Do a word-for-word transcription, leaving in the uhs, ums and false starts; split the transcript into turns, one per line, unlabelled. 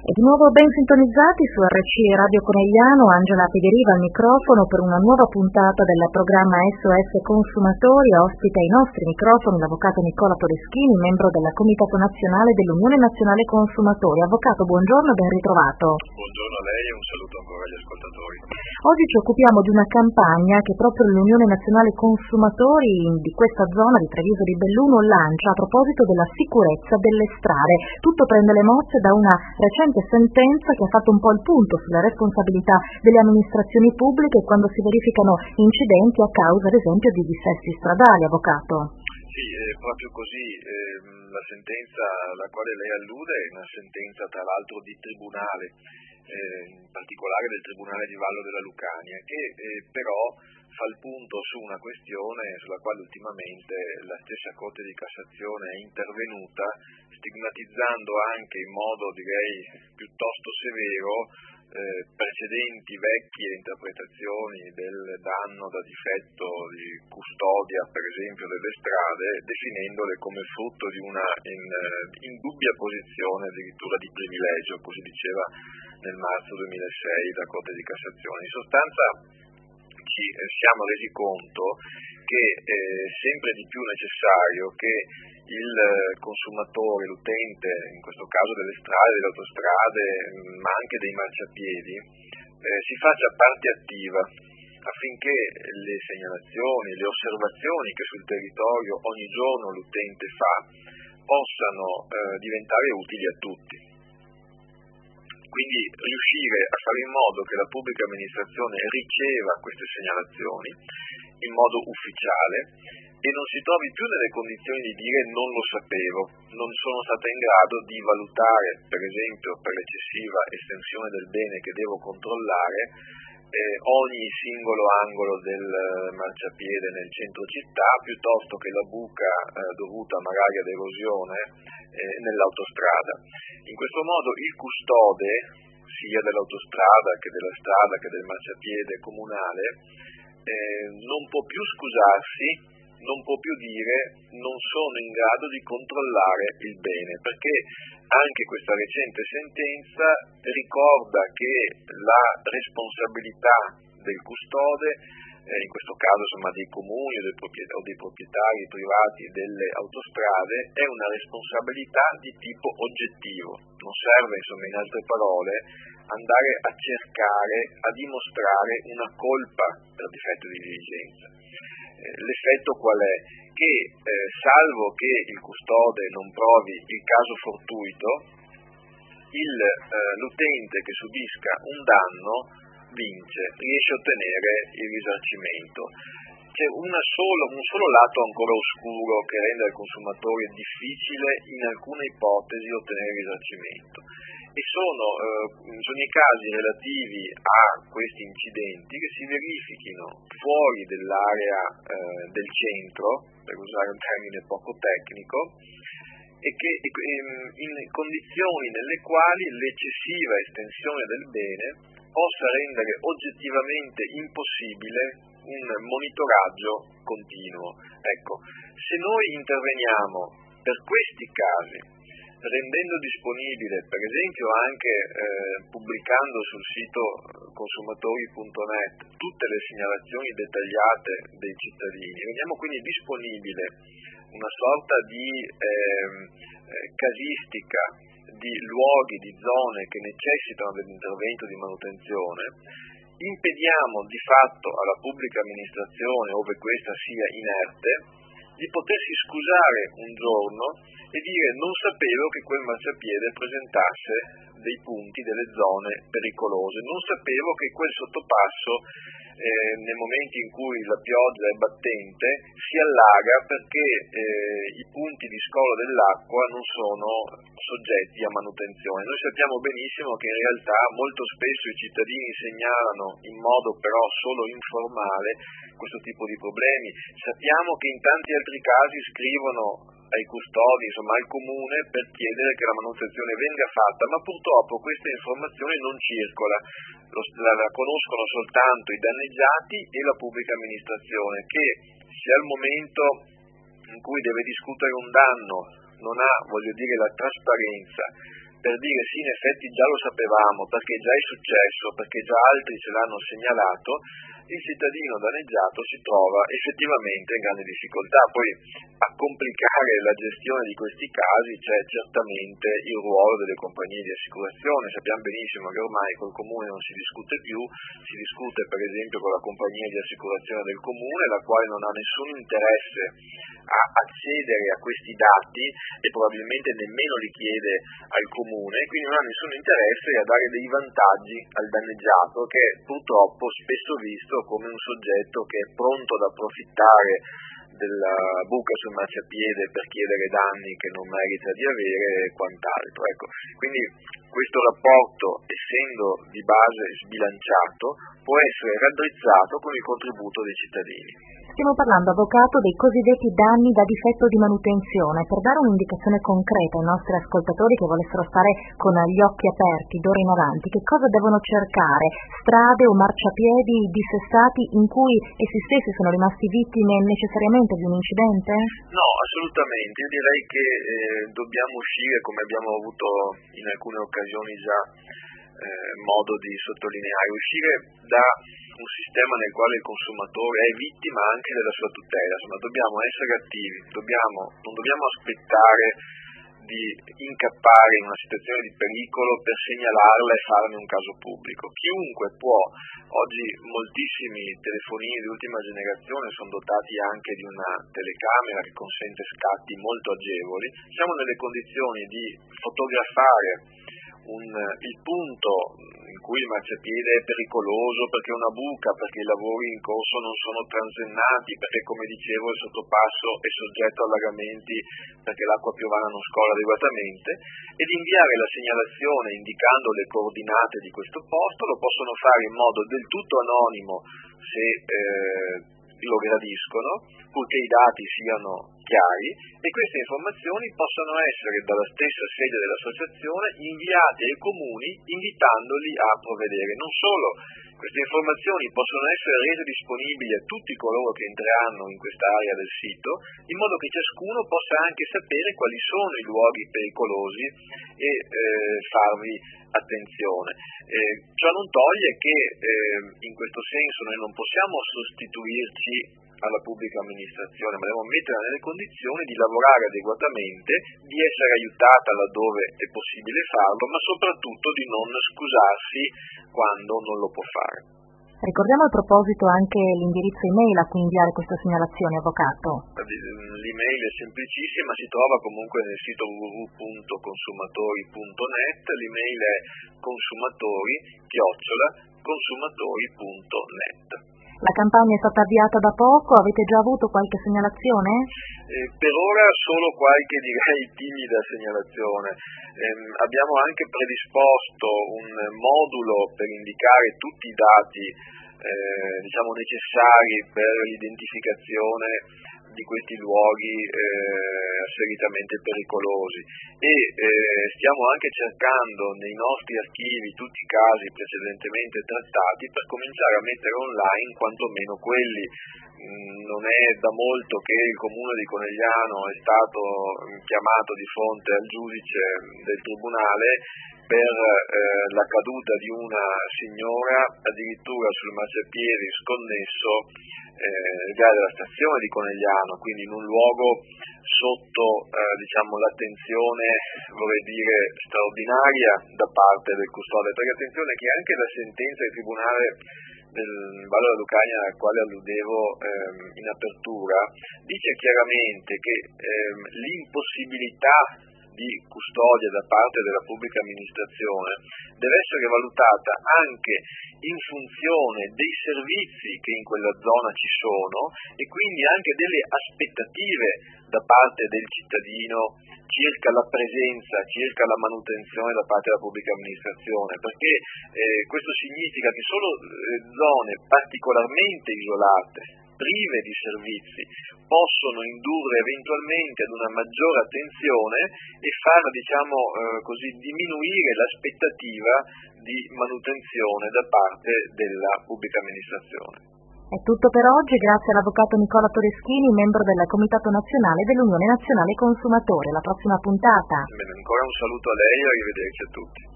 E di nuovo ben sintonizzati su R C Radio Conegliano, Angela Federiva al microfono per una nuova puntata del programma S O S Consumatori. Ospita ai nostri microfoni l'avvocato Nicola Todeschini, membro del Comitato Nazionale dell'Unione Nazionale Consumatori. Avvocato, buongiorno, ben ritrovato.
Buongiorno a lei e un saluto ancora agli ascoltatori.
Oggi ci occupiamo di una campagna che proprio l'Unione Nazionale Consumatori di questa zona di Treviso di Belluno lancia a proposito della sicurezza delle strade. Tutto prende le mosse da una recente sentenza che ha fatto un po' il punto sulla responsabilità delle amministrazioni pubbliche quando si verificano incidenti a causa, ad esempio, di dissesti stradali, avvocato.
Sì, è proprio così. Eh, la sentenza alla quale lei allude è una sentenza tra l'altro di tribunale, eh, in particolare del Tribunale di Vallo della Lucania, che eh, però fa il punto su una questione sulla quale ultimamente la stessa Corte di Cassazione è intervenuta, stigmatizzando anche in modo, direi, piuttosto severo eh, precedenti vecchie interpretazioni del danno da difetto di custodia, per esempio, delle strade, definendole come frutto di una in, indubbia posizione addirittura di privilegio, così diceva nel marzo duemilasei la Corte di Cassazione. In sostanza ci siamo resi conto che è sempre di più necessario che il consumatore, l'utente, in questo caso delle strade, delle autostrade, ma anche dei marciapiedi, eh, si faccia parte attiva affinché le segnalazioni, le osservazioni che sul territorio ogni giorno l'utente fa possano eh, diventare utili a tutti. Quindi riuscire a fare in modo che la pubblica amministrazione riceva queste segnalazioni in modo ufficiale e non si trovi più nelle condizioni di dire non lo sapevo, non sono stata in grado di valutare, per esempio per l'eccessiva estensione del bene che devo controllare, eh, ogni singolo angolo del marciapiede nel centro città, piuttosto che la buca eh, dovuta magari ad erosione eh, nell'autostrada. In questo modo il custode, sia dell'autostrada che della strada che del marciapiede comunale, eh, non può più scusarsi, non può più dire non sono in grado di controllare il bene, perché anche questa recente sentenza ricorda che la responsabilità del custode, eh, in questo caso insomma dei comuni o dei, proprietari, o dei proprietari privati delle autostrade, è una responsabilità di tipo oggettivo. Non serve, insomma, in altre parole, andare a cercare, a dimostrare una colpa per difetto di diligenza. L'effetto qual è? Che eh, salvo che il custode non provi il caso fortuito, il, eh, l'utente che subisca un danno vince, riesce a ottenere il risarcimento. C'è una solo, un solo lato ancora oscuro che rende al consumatore difficile in alcune ipotesi ottenere il risarcimento. E sono, eh, sono i casi relativi a questi incidenti che si verifichino fuori dell'area eh, del centro, per usare un termine poco tecnico, e che in condizioni nelle quali l'eccessiva estensione del bene possa rendere oggettivamente impossibile un monitoraggio continuo. Ecco, se noi interveniamo per questi casi, rendendo disponibile, per esempio anche eh, pubblicando sul sito consumatori punto net tutte le segnalazioni dettagliate dei cittadini, rendiamo quindi disponibile una sorta di eh, eh, casistica di luoghi, di zone che necessitano dell'intervento di manutenzione, impediamo di fatto alla pubblica amministrazione, ove questa sia inerte, di potersi scusare un giorno e dire non sapevo che quel marciapiede presentasse dei punti, delle zone pericolose, non sapevo che quel sottopasso eh, nel momento in cui la pioggia è battente si allaga perché eh, i punti di scolo dell'acqua non sono soggetti a manutenzione. Noi sappiamo benissimo che in realtà molto spesso i cittadini segnalano in modo però solo informale questo tipo di problemi. Sappiamo che in tanti altri casi scrivono ai custodi, insomma al comune, per chiedere che la manutenzione venga fatta, ma purtroppo questa informazione non circola, Lo, la, la conoscono soltanto i danneggiati e la pubblica amministrazione, che se al momento in cui deve discutere un danno non ha, voglio dire, la trasparenza per dire sì, in effetti già lo sapevamo, perché già è successo, perché già altri ce l'hanno segnalato, il cittadino danneggiato si trova effettivamente in grande difficoltà. Poi a complicare la gestione di questi casi c'è certamente il ruolo delle compagnie di assicurazione. Sappiamo benissimo che ormai col comune non si discute più, si discute per esempio con la compagnia di assicurazione del comune, la quale non ha nessun interesse a accedere a questi dati e probabilmente nemmeno li chiede al comune, quindi non ha nessun interesse a dare dei vantaggi al danneggiato, che è purtroppo spesso visto come un soggetto che è pronto ad approfittare della buca sul marciapiede per chiedere danni che non merita di avere e quant'altro. Ecco, quindi questo rapporto, essendo di base sbilanciato, può essere raddrizzato con il contributo dei cittadini.
Stiamo parlando, avvocato, dei cosiddetti danni da difetto di manutenzione. Per dare un'indicazione concreta ai nostri ascoltatori che volessero stare con gli occhi aperti d'ora in avanti, che cosa devono cercare? Strade o marciapiedi dissestati in cui essi stessi sono rimasti vittime necessariamente di un incidente?
No, assolutamente. Io direi che eh, dobbiamo uscire, come abbiamo avuto in alcune occasioni già eh, modo di sottolineare, uscire da un sistema nel quale il consumatore è vittima anche della sua tutela. Insomma, dobbiamo essere attivi, dobbiamo, non dobbiamo aspettare di incappare in una situazione di pericolo per segnalarla e farne un caso pubblico. Chiunque può, oggi moltissimi telefonini di ultima generazione sono dotati anche di una telecamera che consente scatti molto agevoli, siamo nelle condizioni di fotografare un, il punto in cui il marciapiede è pericoloso perché è una buca, perché i lavori in corso non sono transennati, perché come dicevo il sottopasso è soggetto a allagamenti perché l'acqua piovana non scorre adeguatamente, e di inviare la segnalazione indicando le coordinate di questo posto. Lo possono fare in modo del tutto anonimo se eh, lo gradiscono, purché i dati siano chiari, e queste informazioni possono essere dalla stessa sede dell'associazione inviate ai comuni invitandoli a provvedere. Non solo, queste informazioni possono essere rese disponibili a tutti coloro che entreranno in questa area del sito, in modo che ciascuno possa anche sapere quali sono i luoghi pericolosi e eh, farvi attenzione. Eh, ciò non toglie che eh, in questo senso noi non possiamo sostituirci alla pubblica amministrazione, ma devo metterla nelle condizioni di lavorare adeguatamente, di essere aiutata laddove è possibile farlo, ma soprattutto di non scusarsi quando non lo può fare.
Ricordiamo a proposito anche l'indirizzo email a cui inviare questa segnalazione, avvocato.
L'email è semplicissima, si trova comunque nel sito w w w punto consumatori punto net, l'email è consumatori chiocciola consumatori punto net.
La campagna è stata avviata da poco, avete già avuto qualche segnalazione?
Eh, per ora solo qualche, direi, timida segnalazione. Eh, abbiamo anche predisposto un modulo per indicare tutti i dati eh, diciamo necessari per l'identificazione di questi luoghi eh, asseritamente pericolosi, e eh, stiamo anche cercando nei nostri archivi tutti i casi precedentemente trattati per cominciare a mettere online quantomeno quelli. Non è da molto che il comune di Conegliano è stato chiamato di fronte al giudice del tribunale per eh, la caduta di una signora addirittura sul marciapiede sconnesso eh, della stazione di Conegliano, quindi in un luogo sotto eh, diciamo l'attenzione, vorrei dire, straordinaria da parte del custode, perché attenzione che anche la sentenza del tribunale del Valle della Lucania, al quale alludevo ehm, in apertura, dice chiaramente che ehm, l'impossibilità di custodia da parte della pubblica amministrazione deve essere valutata anche in funzione dei servizi che in quella zona ci sono e quindi anche delle aspettative da parte del cittadino circa la presenza, circa la manutenzione da parte della pubblica amministrazione, perché eh, questo significa che solo eh, zone particolarmente isolate, prive di servizi, possono indurre eventualmente ad una maggiore attenzione e far, diciamo eh, così, diminuire l'aspettativa di manutenzione da parte della pubblica amministrazione.
È tutto per oggi, grazie all'avvocato Nicola Todeschini, membro del Comitato Nazionale dell'Unione Nazionale Consumatori. Alla prossima puntata.
Bene, ancora un saluto a lei e arrivederci a tutti.